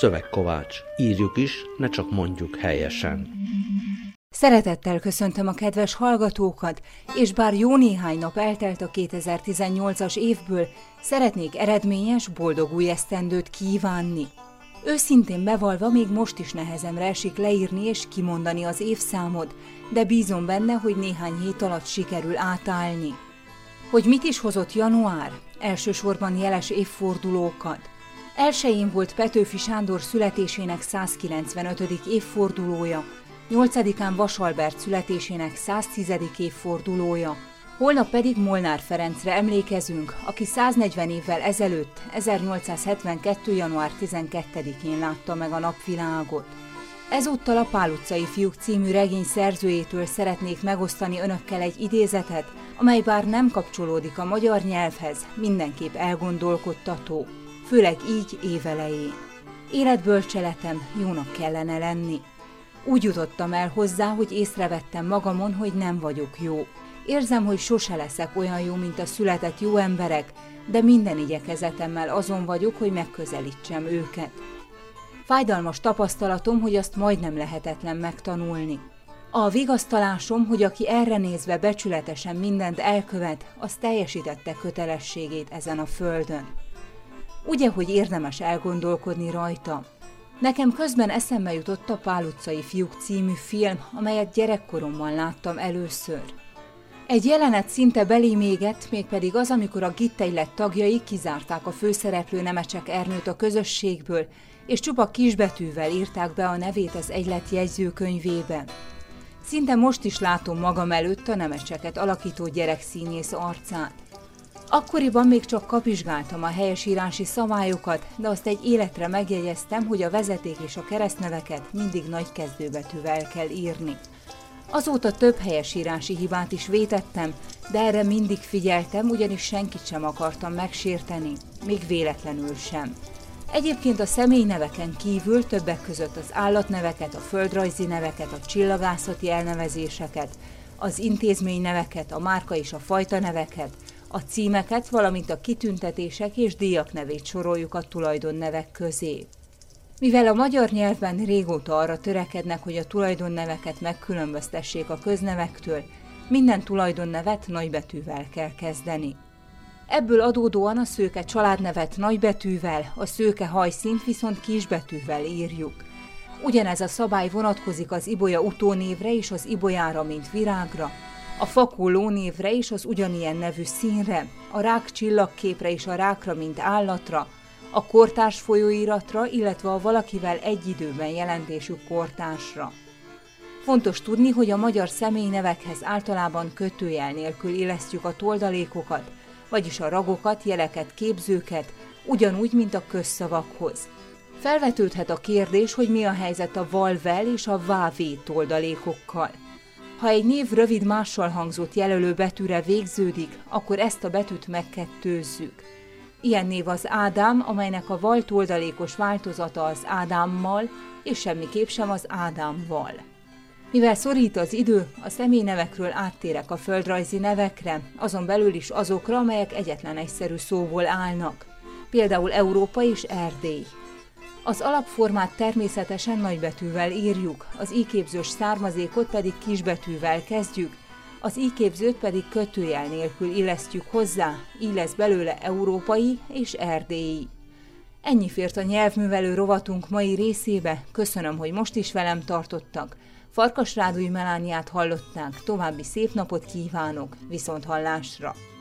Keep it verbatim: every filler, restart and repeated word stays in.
Szövegkovács. Írjuk is, ne csak mondjuk helyesen. Szeretettel köszöntöm a kedves hallgatókat, és bár jó néhány nap eltelt a kétezer-tizennyolcas évből, szeretnék eredményes, boldog új esztendőt kívánni. Őszintén bevallva még most is nehezemre esik leírni és kimondani az évszámot, de bízom benne, hogy néhány hét alatt sikerül átállni. Hogy mit is hozott január? Elsősorban jeles évfordulókat. Elsején volt Petőfi Sándor születésének százkilencvenötödik évfordulója, nyolcadikán Vasalbert születésének száztízedik évfordulója, holnap pedig Molnár Ferencre emlékezünk, aki száznegyven évvel ezelőtt, ezernyolcszázhetvenkettő. január tizenkettedikén látta meg a napvilágot. Ezúttal a Pál utcai fiúk című regény szerzőjétől szeretnék megosztani önökkel egy idézetet, amely bár nem kapcsolódik a magyar nyelvhez, mindenképp elgondolkodtató, főleg így évelején. Életbölcseletem, jónak kellene lenni. Úgy jutottam el hozzá, hogy észrevettem magamon, hogy nem vagyok jó. Érzem, hogy sose leszek olyan jó, mint a született jó emberek, de minden igyekezetemmel azon vagyok, hogy megközelítsem őket. Fájdalmas tapasztalatom, hogy azt majdnem lehetetlen megtanulni. A vigasztalásom, hogy aki erre nézve becsületesen mindent elkövet, az teljesítette kötelességét ezen a földön. Ugye, hogy érdemes elgondolkodni rajta? Nekem közben eszembe jutott a Pál utcai fiúk című film, amelyet gyerekkoromban láttam először. Egy jelenet szinte belém égett, mégpedig az, amikor a Gittejlet tagjai kizárták a főszereplő Nemecsek Ernőt a közösségből, és csupa kisbetűvel írták be a nevét az egylet jegyzőkönyvébe. Szinte most is látom magam előtt a Nemecseket alakító gyerekszínész arcát. Akkoriban még csak kapizsgáltam a helyesírási szabályokat, de azt egy életre megjegyeztem, hogy a vezeték és a keresztneveket mindig nagy kezdőbetűvel kell írni. Azóta több helyesírási hibát is vétettem, de erre mindig figyeltem, ugyanis senkit sem akartam megsérteni, még véletlenül sem. Egyébként a személyneveken kívül többek között az állatneveket, a földrajzi neveket, a csillagászati elnevezéseket, az intézményneveket, a márka és a fajta neveket, a címeket, valamint a kitüntetések és díjak nevét soroljuk a tulajdonnevek közé. Mivel a magyar nyelvben régóta arra törekednek, hogy a tulajdonneveket megkülönböztessék a köznevektől, minden tulajdonnevet nagybetűvel kell kezdeni. Ebből adódóan a Szőke családnevet nagybetűvel, a Szőke hajszínt viszont kisbetűvel írjuk. Ugyanez a szabály vonatkozik az ibolya utónévre és az ibolyára, mint virágra, a fakó lónévre és az ugyanilyen nevű színre, a rák csillagképre és a rákra, mint állatra, a kortárs folyóiratra, illetve a valakivel egy időben jelentésű kortársra. Fontos tudni, hogy a magyar személynevekhez általában kötőjel nélkül illesztjük a toldalékokat, vagyis a ragokat, jeleket, képzőket, ugyanúgy, mint a közszavakhoz. Felvetődhet a kérdés, hogy mi a helyzet a val-vel és a vá-vé toldalékokkal. Ha egy név rövid mással hangzott jelölő betűre végződik, akkor ezt a betűt megkettőzzük. Ilyen név az Ádám, amelynek a val toldalékos változata az Ádámmal, és semmiképp sem az Ádámval. Mivel szorít az idő, a személynevekről áttérek a földrajzi nevekre, azon belül is azokra, amelyek egyetlen egyszerű szóból állnak, például Európa és Erdély. Az alapformát természetesen nagybetűvel írjuk, az íképzős származékot pedig kisbetűvel kezdjük, az íképzőt pedig kötőjel nélkül illesztjük hozzá, így lesz belőle európai és erdélyi. Ennyi fért a nyelvművelő rovatunk mai részébe, köszönöm, hogy most is velem tartottak. Farkasrádúj Melániát hallották, további szép napot kívánok, viszonthallásra!